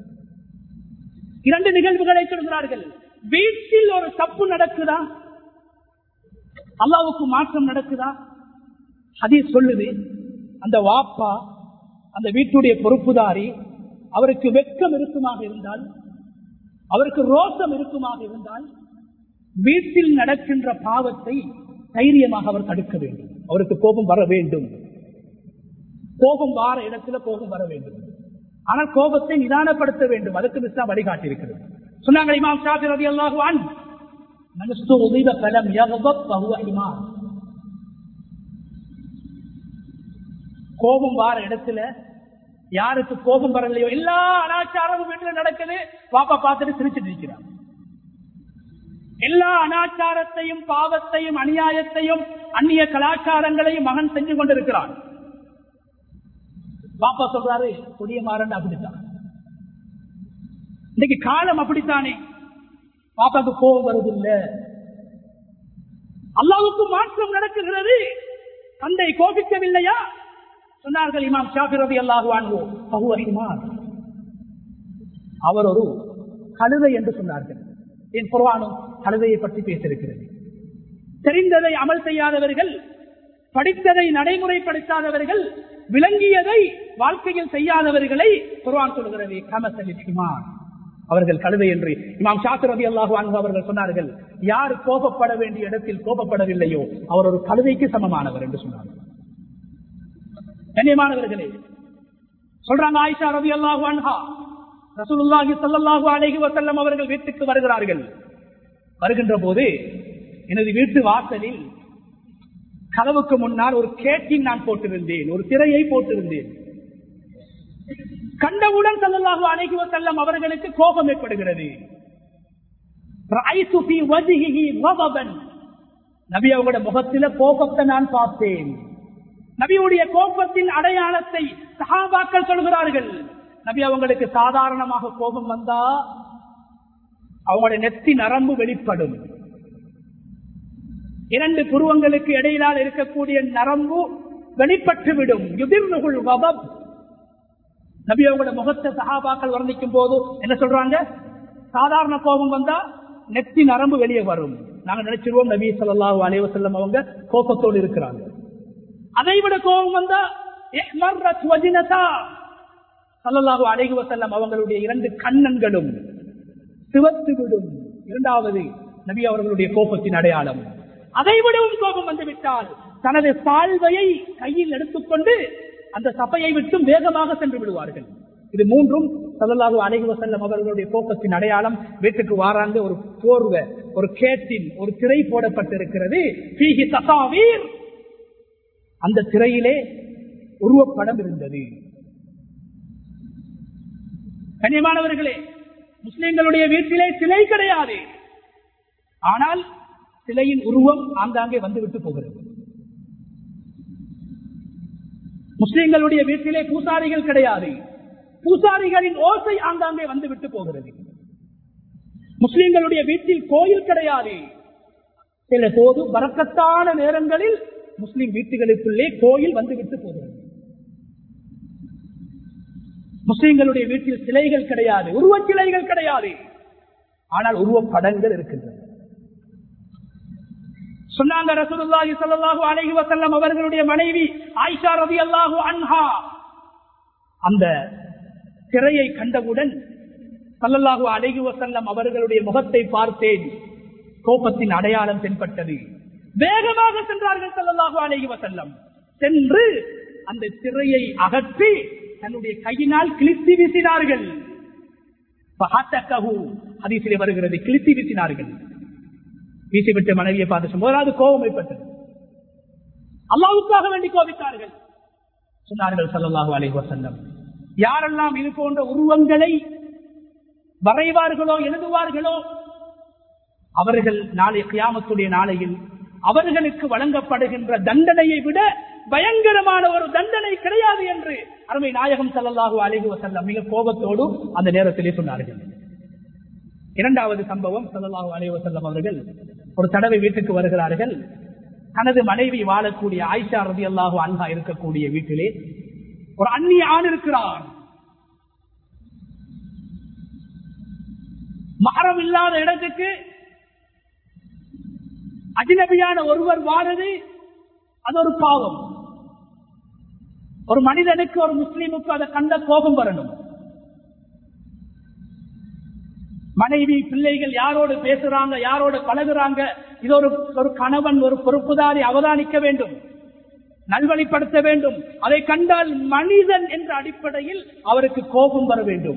2 நிகழ்வுகளை சொல்கிறார்கள். வீட்டில் ஒரு தப்பு நடக்குதா, அல்லாஹ்வுக்கு மாற்றம் நடக்குதா? ஹதீஸ் சொல்லுது, அந்த வாப்பா, அந்த வீட்டுடைய பொறுப்புதாரி, அவருக்கு வெட்கம் இருக்குமாக இருந்தால், அவருக்கு ரோஷம் இருக்குமாக இருந்தால், வீட்டில் நடக்கின்ற பாவத்தை தைரியமாக அவர் தடுக்க வேண்டும். அவருக்கு கோபம் வர வேண்டும், கோபம் வார இடத்துல கோபம் வர வேண்டும். ஆனால் கோபத்தை நிதானப்படுத்த வேண்டும். அதுக்கு இஸ்லாம் வழிகாட்டி இருக்கிறது. சொன்னாங்க இமாம் ஷாஃபி ரலியல்லாஹு அன்ஹு, மனசு உதித கலம் யக்தப் ஃபஹுவ இமாம். கோபம் வார இடத்துல யாருக்கு கோபம் வரலையோ, எல்லா அனாச்சாரமும் வீட்டில் நடக்குது, பாப்பா பார்த்துட்டு சிரிச்சுட்டு இருக்கிறார். எல்லா அனாச்சாரத்தையும், பாவத்தையும், அநியாயத்தையும், அந்நிய கலாச்சாரங்களையும் மகன் செஞ்சு கொண்டிருக்கிறான். பாப்பா சொல்றாரு, கொடிய மாறன் அப்படித்தான், இன்னைக்கு காலம் அப்படித்தானே, பாப்பாக்கு கோபம் வருதில்லை. அல்லாஹ்வுக்கு மாற்றம் நடக்குகிறது. தந்தை கோபிக்கவில்லையா? சொன்னார்கள் இமாம் ஷாஃபி ரலியல்லாஹு அன்ஹு, ஃபஹுவ ஹிமார். அவர் ஒரு கழுதை என்று சொன்னார்கள். என் குர்ஆனும் கழுதையை பற்றி பேசியிருக்கிறது. தெரிந்ததை அமல் செய்யாதவர்கள், படித்ததை நடைமுறைப்படுத்தாதவர்கள், விளங்கியதை வாழ்க்கையில் செய்யாதவர்களை குர்ஆன் சொல்கிறது கமஸலில் ஹிமார். அவர்கள் கழுதை என்று இமாம் ஷாஃபி ரலியல்லாஹு அன்ஹு அவர்கள் சொன்னார்கள். யார் கோபப்பட வேண்டிய இடத்தில் கோபப்படவில்லையோ அவர் ஒரு கழுதைக்கு சமமானவர் என்று சொன்னார்கள். கண்ணியமானவர்களே, சொல்றாங்க ஆயிஷா ரலியல்லாஹு அன்ஹா, ரசூலுல்லாஹி ஸல்லல்லாஹு அலைஹி வஸல்லம் அவர்கள் வீட்டுக்கு வருகிறார்கள். வருகின்ற போது எனது வீட்டு வாசலில் கதவுக்கு முன்னால் ஒரு கேட்டிங் நான் போட்டிருந்தேன், ஒரு திரையை போட்டிருந்தேன். கண்டவுடன் ஸல்லல்லாஹு அலைஹி வஸல்லம் அவர்களுக்கு கோபம் ஏற்படுகிறது. ரஅய்து ஃபீ வஜ்ஹிஹி கதபன். நபி அவர்களுடைய முகத்தில கோபத்தை நான் பார்த்தேன். நபியுடைய கோபத்தின் அடையாளத்தை சஹாபாக்கள் சொல்கிறார்கள். நபி அவங்களுக்கு சாதாரணமாக கோபம் வந்தா அவங்களுடைய நெத்தி நரம்பு வெளிப்படும். 2 புருவங்களுக்கு இடையிலால் இருக்கக்கூடிய நரம்பு வெளிப்பட்டுவிடும். யுதிர்னுகுல் வபப். நபி அவங்களுடைய முகத்தை சஹாபாக்கள் வர்ணிக்கும் போது என்ன சொல்றாங்க? சாதாரண கோபம் வந்தா நெத்தி நரம்பு வெளியே வரும். நாங்க நினைச்சிருவோம் நபி ஸல்லல்லாஹு அலைஹி வஸல்லம் அவங்க கோபத்தோடு இருக்கிறாங்க. அதைவிட கோபம் வந்தா இஹ்மர்ரத் வஜ்னதா. ஸல்லல்லாஹு அலைஹி வஸல்லம் அவங்களுடைய 2 கண்ணங்களும் சிவத்து விடும். இரண்டாவது நபி அவர்களுடைய கோபத்தின் அடையாளம். அதைவிடவும் கோபம் வந்துவிட்டால் தனது சால்வையை கையில் எடுத்துக்கொண்டு அந்த சபையை விட்டு வேகமாக சென்று விடுவார்கள். இது 3ம் ஸல்லல்லாஹு அலைஹி வஸல்லம் அவர்களுடைய கோபத்தின் அடையாளம். வீட்டுக்கு வாராங்க, ஒரு போர்வை, ஒரு கேட்டின், ஒரு திரை போடப்பட்டிருக்கிறது. ஃபீஹி தஸாவீர். அந்த திரையிலே உருவப்படம் இருந்தது. கண்ணியமானவர்களே, முஸ்லிம்களுடைய வீட்டிலே சிலை கிடையாது, ஆனால் சிலையின் உருவம் ஆங்காங்கே வந்துவிட்டு போகிறது. முஸ்லிம்களுடைய வீட்டிலே பூசாரிகள் கிடையாது, பூசாரிகளின் ஓசை ஆங்காங்கே வந்துவிட்டு போகிறது. முஸ்லிம்களுடைய வீட்டில் கோயில் கிடையாது. சில போது பரக்கத்தான நேரங்களில் முஸ்லிம் வீட்டுகளுக்குள்ளே கோயில் வந்துவிட்டு போகிறது. முஸ்லிம்களுடைய வீட்டில் சிலைகள் கிடையாது, உருவ சிலைகள் கிடையாது, ஆனால் உருவப்படங்கள் இருக்கின்றன. சொன்னாங்க ரசூலுல்லாஹி ஸல்லல்லாஹு அலைஹி வஸல்லம் அவர்களுடைய மனைவி ஆயிஷா ரலியல்லாஹு அன்ஹா, அந்த திரையை கண்டவுடன் ஸல்லல்லாஹு அலைஹி வஸல்லம் அவர்களுடைய முகத்தை பார்த்தேன், கோபத்தின் அடையாளம் தென்பட்டது. வேகமாக சென்றார்கள் ஸல்லல்லாஹு அலைஹி வஸல்லம். சென்று அந்த திரையை அகற்றி தன்னுடைய கையினால் கிழித்து வீசினார்கள். ஹதீஸிலே வருகிறது, கிழித்து வீசினார்கள். வீசிவிட்டு மனைவியை பார்த்து முதலாவது கோபம் ஏற்பட்டது. அல்லாஹ்வுக்காக வேண்டி கோபித்தார்கள். சொன்னார்கள் ஸல்லல்லாஹு அலைஹி வஸல்லம், யாரெல்லாம் இது போன்ற உருவங்களை வரைவார்களோ எழுதுவார்களோ அவர்கள் நாளை கியாமத்துடைய நாளையில் அவர்களுக்கு வழங்கப்படுகின்ற தண்டனையை விட பயங்கரமான ஒரு தண்டனை கிடையாது என்று அருமை நாயகம் ஸல்லல்லாஹு அலைஹி வஸல்லம் மிக கோபத்தோடு அந்த நேரத்திலே சொன்னார்கள். இரண்டாவது சம்பவம், ஸல்லல்லாஹு அலைஹி வஸல்லம் அவர்கள் ஒரு தடவை வீட்டுக்கு வருகிறார்கள். தனது மனைவி வாழக்கூடிய ஆயிஷா ரலியல்லாஹு அன்ஹா இருக்கக்கூடிய வீட்டிலே ஒரு அந்நிய ஆண் இருக்கிறார். மஹரம் இல்லாத இடத்துக்கு அஜ்னபியான ஒருவர் வாழது அது ஒரு பாவம். ஒரு மனிதனுக்கு, ஒரு முஸ்லிமுக்கு அதை கண்ட கோபம் வரணும். மனைவி பிள்ளைகள் யாரோடு பேசுறாங்க, யாரோடு பழகுறாங்க, இது ஒரு கணவன், ஒரு பொறுப்புதாரி அவதானிக்க வேண்டும், நல்வழிப்படுத்த வேண்டும். அதை கண்டால் மனிதன் என்ற அடிப்படையில் அவருக்கு கோபம் வர வேண்டும்.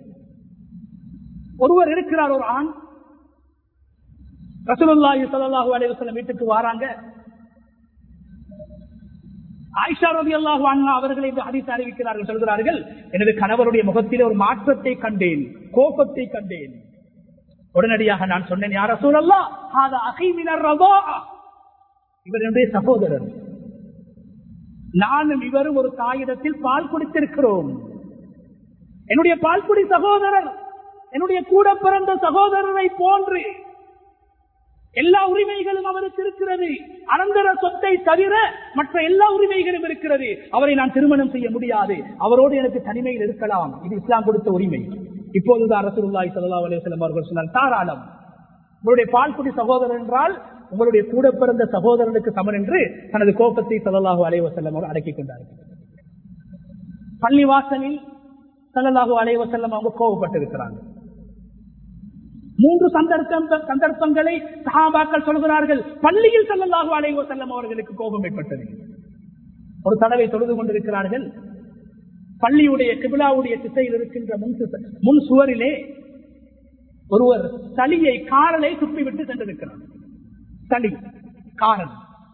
ஒருவர் இருக்கிறார், ஒரு ஆண், ரசூலுல்லாஹி ஸல்லல்லாஹு அலைஹி வஸல்லம் வீட்டுக்கு வராங்க. ஆயிஷா ரலியல்லாஹு அன்ஹா அவர்களை இந்த ஹதீஸ் அறிவிக்கிறார்கள். சொல்கிறார்கள், எனது கணவருடைய முகத்திலே ஒரு மாற்றத்தை கண்டேன், கோபத்தை கண்டேன். உடனடியாக நான் சொன்னேன், யா ரசூலல்லாஹ், ஹாதா அகீ மினர் ரதாஅ, இவர் என்னுடைய சகோதரர், நானும் இவரும் ஒரு தாயிடத்தில் பால் குடித்திருக்கிறோம். என்னுடைய பால்குடி சகோதரர், என்னுடைய கூட பிறந்த சகோதரரை போன்று எல்லா உரிமைகளும் அவருக்கு இருக்கிறது. அனந்தர சொத்தை தவிர மற்ற எல்லா உரிமைகளும் இருக்கிறது. அவரை நான் திருமணம் செய்ய முடியாது, அவரோடு எனக்கு தனிமையில் இருக்கலாம். இது இஸ்லாம் கொடுத்த உரிமை. இப்போதுதான் ரசூலுல்லாஹி ஸல்லல்லாஹு அலைஹி வஸல்லம் அவர்கள் சொன்னார், தாராளம், உங்களுடைய பால்குடி சகோதரர் என்றால் உங்களுடைய கூட பிறந்த சகோதரனுக்கு சமன் என்று தனது கோபத்தை ஸல்லல்லாஹு அலைஹி வஸல்லம் அவர்கள் அடக்கிக் கொண்டார்கள். பள்ளிவாசலில் ஸல்லல்லாஹு அலைஹி வஸல்லம் அவங்க கோபப்பட்டிருக்கிறாங்க. 3 சந்தர்ப்பங்களை சஹாபாக்கள் சொல்கிறார்கள். பள்ளியில் ஸல்லல்லாஹு அலைஹி வஸல்லம் அவர்களுக்கு கோபம் ஏற்பட்டது. ஒரு தடவை தொழுது கொண்டிருக்கிறார்கள். பள்ளியுடைய கிபிலாவுடைய திசையில் இருக்கின்ற முன் சுவரிலே ஒருவர் தலியை, காரலை துப்பிவிட்டு சென்றிருக்கிறார். தலி, காரல்.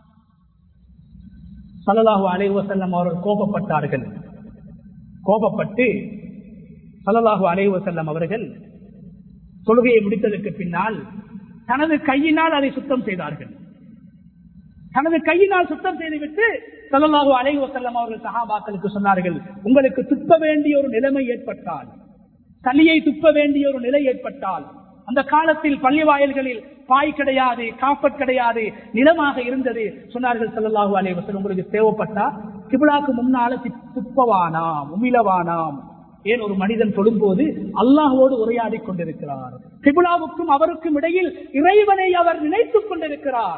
ஸல்லல்லாஹு அலைஹி வஸல்லம் அவர்கள் கோபப்பட்டார்கள். கோபப்பட்டு ஸல்லல்லாஹு அலைஹி வஸல்லம் அவர்கள் தொழுகையை முடித்ததற்கு பின்னால் தனது கையினால் அதை சுத்தம் செய்தார்கள். தனது கையினால் சுத்தம் செய்துவிட்டு ஸல்லல்லாஹு அலைஹி வஸல்லம் அவர்கள் சஹாபாக்களுக்கு சொன்னார்கள், உங்களுக்கு துப்ப வேண்டிய ஒரு நிலைமை ஏற்பட்டால், தலியை துப்ப வேண்டிய ஒரு நிலை ஏற்பட்டால், அந்த காலத்தில் பள்ளி வாயில்களில் பாய் கிடையாது, காப்பட் கிடையாது, நிலமாக இருந்தது. சொன்னார்கள் ஸல்லல்லாஹு அலைஹி வஸல்லம், உங்களுக்கு தேவைப்பட்டா கிபிலாக்கு முன்னால துப்பவானாம், உமிழவானாம். ஏன், ஒரு மனிதன் தொழும்போது அல்லாஹ்வோடு உரையாடி கொண்டிருக்கிறார். கிபிலாவுக்கும் அவருக்கும் இடையில் இறைவனை அவர் நினைத்துக் கொண்டிருக்கிறார்.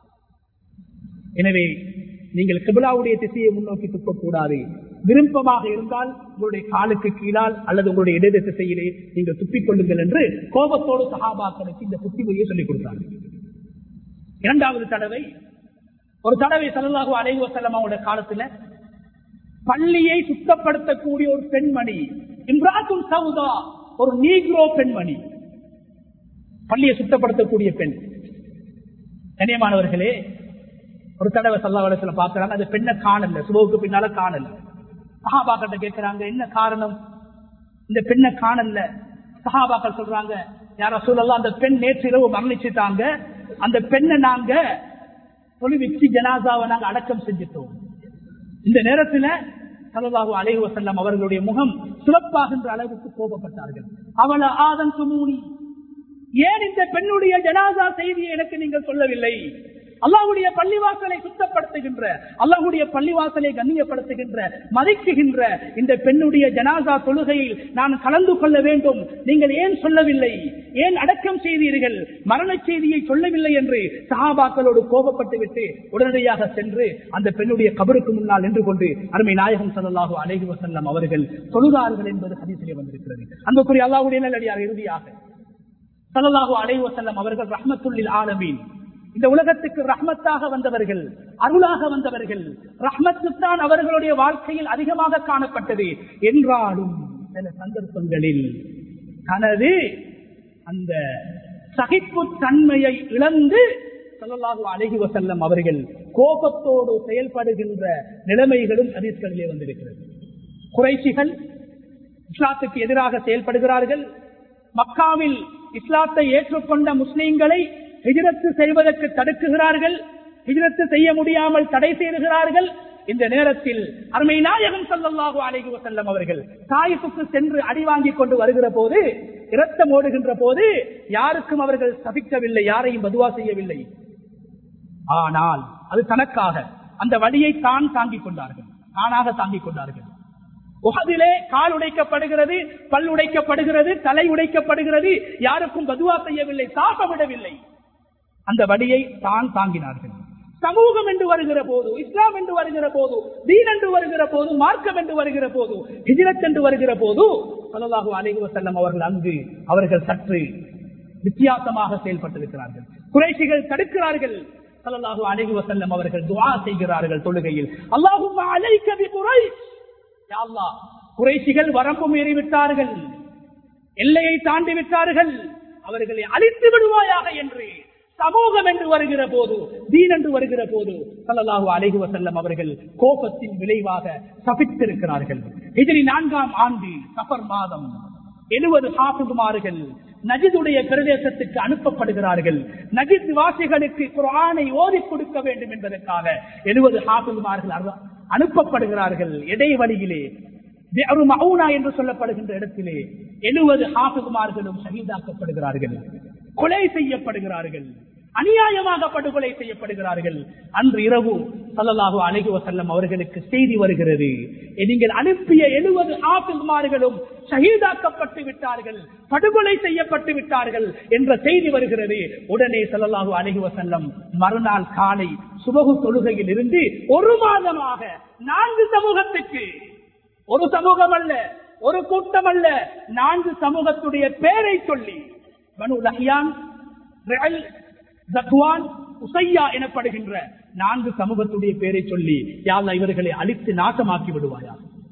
எனவே நீங்கள் கிபிலாவுடைய திசையை முன்னோக்கி துப்பக்கூடாது. விருப்பமாக இருந்தால் உங்களுடைய காலுக்கு கீழால் அல்லது உங்களுடைய இடது திசையிலே நீங்கள் துப்பிக் கொள்ளுங்கள் என்று கோபத்தோடு சஹாபாக்களுக்கு இந்த புத்திமொழியை சொல்லிக் கொடுத்தார்கள். இரண்டாவது தடவை, ஒரு தடவை ஸல்லல்லாஹு அலைஹி வஸல்லம் அவருடைய காலத்துல பள்ளியை சுத்தப்படுத்தக்கூடிய ஒரு பெண்மணி, இம்ராத்துன் சௌதா, ஒரு நீக்ரோ பெண்மணி, பள்ளியை சுத்தப்படுத்தக்கூடிய பெண். கண்ணியமானவர்களே, ஒரு தடவை ஸல்லல்லாஹு அலைஹி வஸல்லம் பார்க்கிறாங்க, அந்த பெண்ணை காணல, சுபவுக்கு பின்னால காணல. சஹாபாக்கிட்ட கேட்கிறாங்க, என்ன காரணம், இந்த பெண்ணை காணல? சஹாபாக்கள் சொல்றாங்க, யா ரசூலல்லாஹ், அந்த பெண் நேற்று இரவு மரணிச்சுட்டாங்க, அந்த பெண்ணை நாங்க தொழுவிச்சு ஜனாசாவை நாங்க அடக்கம் செஞ்சிட்டோம். இந்த நேரத்தில் ஸல்லல்லாஹு அலைஹி வஸல்லம் அவர்களுடைய முகம் சிறப்பாகின்ற அளவுக்கு கோபப்பட்டார்கள். அவள ஆதன் சுமூனி, ஏன் இந்த பெண்ணுடைய ஜனாசா செய்தியை எனக்கு நீங்கள் சொல்லவில்லை? அல்லாஹ்வுடைய பள்ளிவாசலை சுத்தப்படுத்துகின்ற, அல்லாஹ்வுடைய பள்ளிவாசலை கண்ணியப்படுத்துகின்ற, மதிக்குகின்ற இந்த பெண்ணுடைய ஜனாசா தொழுகையில் நான் கலந்து கொள்ள வேண்டும், நீங்கள் ஏன் சொல்லவில்லை? ஏன் அடக்கம் செய்தீர்கள்? மரண செய்தியை சொல்லவில்லை என்று சஹாபாக்களோடு கோபப்பட்டு விட்டு உடனடியாக சென்று அந்த பெண்ணுடைய கபருக்கு முன்னால் நின்று கொண்டு அருமை நாயகம் ஸல்லல்லாஹு அலைஹி வஸல்லம் அவர்கள் தொழுதார்கள் என்பது ஹதீஸிலே வந்திருக்கிறது. அன்புக்குரிய அல்லாஹ்வுடைய நல்லடியார், இறுதியாக ஸல்லல்லாஹு அலைஹி வஸல்லம் அவர்கள் ரஹ்மத்துல் லில் ஆலமீன், இந்த உலகத்துக்கு ரஹ்மத்தாக வந்தவர்கள், அருளாக வந்தவர்கள். ரஹ்மத்துத்தான் அவர்களுடைய வாழ்க்கையில் அதிகமாக காணப்பட்டது. என்றாலும் சில சந்தர்ப்பங்களில் தனது அந்த சகிப்பு தன்மையை இழந்து ஸல்லல்லாஹு அலைஹி வஸல்லம் அவர்கள் கோபத்தோடு செயல்படுகின்ற நிலைமைகளும் ஹதீஸ்களிலே வந்திருக்கிறது. குறைஷிகள் இஸ்லாத்துக்கு எதிராக செயல்படுகிறார்கள். மக்காவில் இஸ்லாத்தை ஏற்றுக்கொண்ட முஸ்லிம்களை ஹிஜ்ரத்து செய்வதற்கு தடுக்குகிறார்கள். ஹிஜ்ரத்து செய்ய முடியாமல் தடை செய்கிறார்கள். இந்த நேரத்தில் அருமை நாயகம் ஸல்லல்லாஹு அலைஹி வஸல்லம் அவர்கள் தாயிஃபுக்கு சென்று அடி வாங்கிக் கொண்டு வருகிற போது, இரத்தம் ஓடுகின்ற போது யாருக்கும் அவர்கள் சபிக்கவில்லை, யாரையும் பதுவா செய்யவில்லை. ஆனால் அது தனக்காக அந்த வலியை தான் தாங்கிக் கொண்டார்கள், தானாக தாங்கிக் கொண்டார்கள். உஹதிலே கால் உடைக்கப்படுகிறது, பல் உடைக்கப்படுகிறது, தலை உடைக்கப்படுகிறது, யாருக்கும் பதுவா செய்யவில்லை, சாபமிடவில்லை. அந்த வலியை தான் தாங்கினார்கள். சமூகம் என்று வருகிற போது, இஸ்லாம் என்று வருகிற போது, தீன் என்று வருகிற போது, மார்க்கம் என்று வருகிற போது, ஹிஜ்ரத் என்று வருகிற போது ஸல்லல்லாஹு அலைஹி வஸல்லம் அவர்கள் சற்று வித்தியாசமாக செயல்பட்டிருக்கிறார்கள். குறைஷிகள் தடுக்கிறார்கள். ஸல்லல்லாஹு அலைஹி வஸல்லம் அவர்கள் துஆ செய்கிறார்கள் தொழுகையில், அல்லாஹும்ம அலைக பி குரைஷ், யா அல்லாஹ், குறைஷிகள் வரம்பு மீறிவிட்டார்கள், எல்லையை தாண்டி விட்டார்கள், அவர்களை அழித்து விடுவாயாக என்று. சமூகம் என்று வருகிற போது, தீன் என்று வருகிற போது ஸல்லல்லாஹு அலைஹி வஸல்லம் அவர்கள் கோபத்தின் விளைவாக சபித்திருக்கிறார்கள். ஹிஜ்ரி 4ஆம் ஆண்டு சஃபர் மாதம் 70 ஹாஃபிதுமார்கள் நஜிதுடைய பிரதேசத்துக்கு அனுப்பப்படுகிறார்கள். நஜித் வாசிகளுக்கு குர்ஆனை ஓதி கொடுக்க வேண்டும் என்பதற்காக 70 ஹாஃபிதுமார்கள் அனுப்பப்படுகிறார்கள். இடைவெளியிலே பிஅரு மஊனா என்று சொல்லப்படுகின்ற இடத்திலே 70 ஹாஃபிதுமார்களும் ஷஹீதாக்கப்படுகிறார்கள், கொலை செய்யப்படுகிறார்கள், அநியாயமாக படுகொலை செய்யப்படுகிறார்கள். அன்று இரவு ஸல்லல்லாஹு அலைஹி வஸல்லம் அவர்களுக்கு செய்தி வருகிறது, நீங்கள் அனுப்பிய 70 ஆபிஸ்மார்களும் ஷஹீதாக்கப்பட்டு விட்டார்கள், படுகொலை செய்யப்பட்டு விட்டார்கள் என்ற செய்தி வருகிறது. உடனே ஸல்லல்லாஹு அலைஹி வஸல்லம் மறுநாள் காலை சுபஹு தொழுகையில் இருந்து 1 மாதமாக 4 சமூகத்துக்கு, ஒரு சமூகம் அல்ல, ஒரு கூட்டம் அல்ல, 4 சமூகத்துடைய பேரை சொல்லி, பனு லஹ்யான், ரஅல், ஜக்வான், உஸையா எனப்படுகின்ற 4 சமூகத்துடைய பேரை சொல்லி, யா அல்லாஹ் இவர்களை அழித்து நாசமாக்கி விடுவாயா.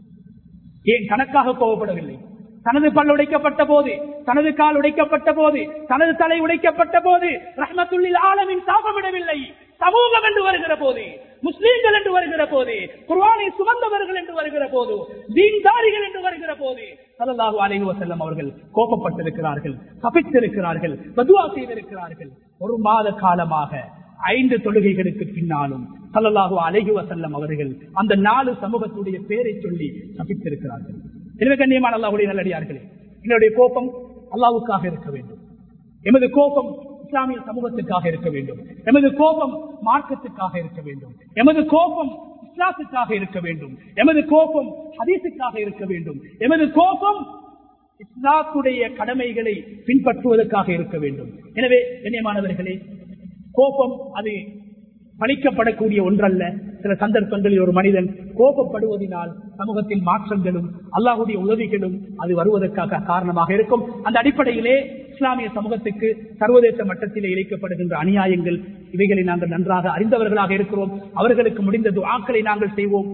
ஏன் கணக்காக கோபப்படவில்லை? தனது பல் உடைக்கப்பட்ட போது, தனது கால் உடைக்கப்பட்ட போது, தனது தலை உடைக்கப்பட்ட போது ரஹ்மத்துல்லில் ஆலமீன் சாபமிடவில்லை. சமூகம் என்று வருகிற போது, முஸ்லீம்கள் என்று வருகிற போது, குர்ஆனை சுமந்தவர்கள் என்று வருகிற போது, தீன்தாரிகள் என்று வருகிற போது ஸல்லல்லாஹு அலைஹி வஸல்லம் அவர்கள் கோபப்பட்டிருக்கிறார்கள், சபித்திருக்கிறார்கள், பதுவா செய்திருக்கிறார்கள். 1 மாத காலமாக 5 தொழுகைகளுக்கு பின்னாலும் ஸல்லல்லாஹு அலைஹி வஸல்லம் அவர்கள் அந்த 4 சமூகத்துடைய பேரை சொல்லி சபித்திருக்கிறார்கள். எனவே கண்ணியமான அல்லாஹ்வுடைய நல்லடியார்களே, எங்களுடைய கோபம் அல்லாஹ்வுக்காக இருக்க வேண்டும். எமது கோபம் இஸ்லாமிய சமூகத்துக்காக இருக்க வேண்டும். எமது கோபம் மார்க்கத்துக்காக இருக்க வேண்டும். எமது கோபம் இஸ்லாத்துக்காக இருக்க வேண்டும். எமது கோபம் ஹதீஸுக்காக இருக்க வேண்டும். எமது கோபம் இஸ்லாத்துடைய கடமைகளை பின்பற்றுவதற்காக இருக்க வேண்டும். எனவே கண்ணியமானவர்களே, கோபம் அது பணிக்கப்படக்கூடிய ஒன்றல்ல. சில சந்தர்ப்பங்களில் ஒரு மனிதன் கோபப்படுவதனால் சமூகத்தில் மாற்றங்களும் அல்லாஹ்வுடைய உதவிகளும் அது வருவதற்காக காரணமாக இருக்கும். அந்த அடிப்படையிலே இஸ்லாமிய சமூகத்துக்கு சர்வதேச மட்டத்திலே இழைக்கப்படுகின்ற அநியாயங்கள், இவைகளை நாங்கள் நன்றாக அறிந்தவர்களாக இருக்கிறோம். அவர்களுக்கு முடிந்த துஆக்களை நாங்கள் செய்வோம்.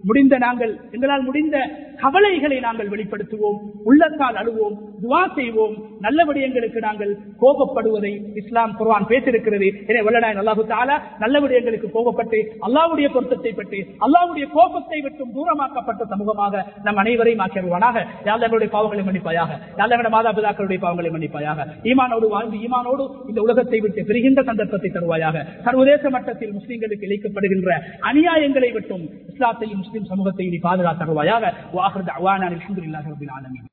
எங்களால் முடிந்த கவலைகளை நாங்கள் வெளிப்படுத்துவோம், உள்ளத்தால் அழுவோம், துஆ செய்வோம். நல்ல விடயங்களுக்கு நாங்கள் கோபப்படுவதை இஸ்லாம் குர்ஆன் பேசியிருக்கிறது. எனவே வல்லநாயன் அல்லாஹு தஆலா நல்ல விடயங்களுக்கு கோபப்பட்டு அல்லாஹ்வுடைய பொருத்தத்தை பெற்று அல்லாஹ்வுடைய கோபத்தை விட்டும் தூரமாக்கப்பட்ட சமூகமாக நம் அனைவரையும் ஆக்கியவனாக. யா அல்லாஹ் எங்களுடைய பாவங்களை மன்னிப்பாயாக. யா அல்லாஹ் எங்களுடைய மாதாபிதாக்களுடைய பாவங்களை மன்னிப்பாயாக. ஈமானோடு வாழ்ந்து ஈமானோடு இந்த உலகத்தை விட்டு பிரிகின்ற சந்தர்ப்பத்தை தருவாயாக. சர்வதேச மட்டத்தில் முஸ்லிம்களுக்கு இழைக்கப்படுகின்ற அநியாயங்களை விட்டும் இஸ்லாத்தையும் முஸ்லிம் சமூகத்தை நீ பாதுகாத்தருவாயாக. வாஹிர் தஅவானா அல்ஹம்துலில்லாஹி ரப்பில் ஆலமீன்.